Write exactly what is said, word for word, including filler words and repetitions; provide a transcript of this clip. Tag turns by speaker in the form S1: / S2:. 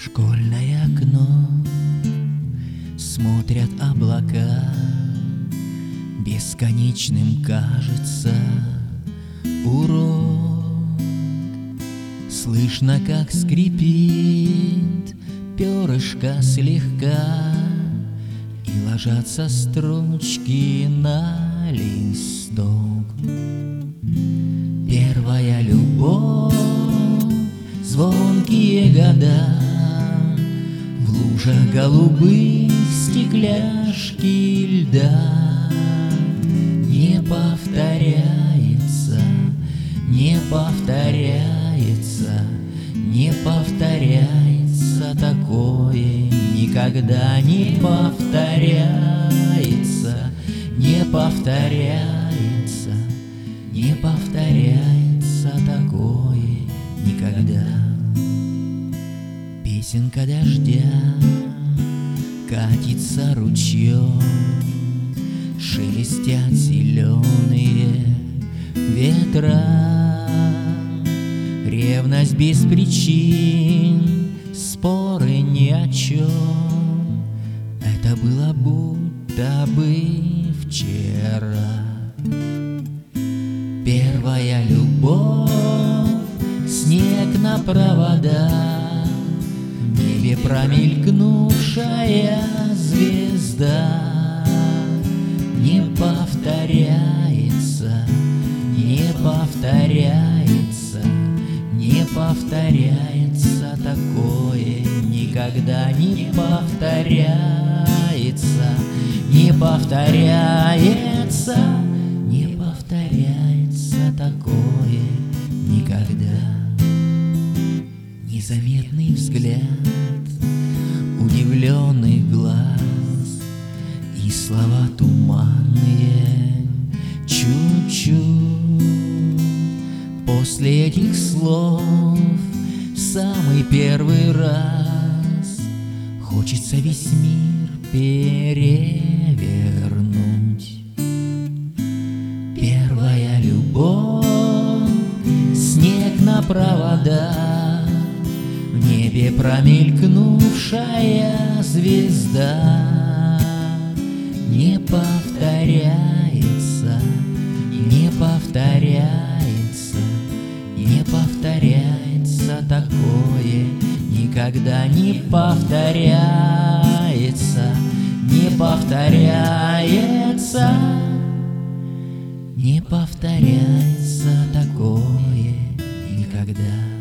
S1: школьное окно смотрят облака, бесконечным кажется урок. Слышно, как скрипит перышко слегка, и ложатся строчки на листок. Первая любовь, звонкие года, в лужах голубых стекляшки льда. Не повторяется, не повторяется, не повторяется такое, никогда не повторяется, не повторяется, не повторяется такое никогда. Песенка дождя катится ручьем, шелестят зеленые ветра. Ревность без причин, споры ни о чем. Это было будто бы вчера. Первая любовь, снег на провода, в небе промелькнувшая звезда. Не повторяется, не повторяется, не повторяется такое, никогда не повторяется, не повторяется, не повторяется такое никогда. Незаметный взгляд, удивленный глаз и слова туманные чуть-чуть. После этих слов в самый первый раз хочется весь мир перевернуть. Первая любовь, снег на провода, в небе промелькнувшая звезда. Не повторяется, не повторяется, не повторяется такое, никогда не повторяется, не повторяется, не повторяется такое никогда.